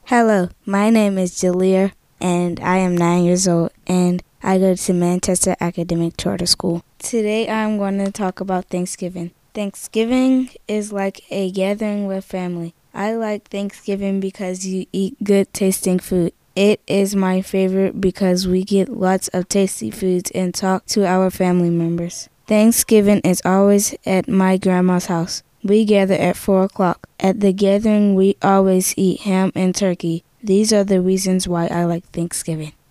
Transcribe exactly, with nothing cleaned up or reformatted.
Hello, my name is Jalea, and I am nine years old, and I go to Manchester Academic Charter School. Today I'm going to talk about Thanksgiving. Thanksgiving is like a gathering with family. I like Thanksgiving because you eat good tasting food. It is my favorite because we get lots of tasty foods and talk to our family members. Thanksgiving is always at my grandma's house. We gather at four o'clock. At the gathering, we always eat ham and turkey. These are the reasons why I like Thanksgiving.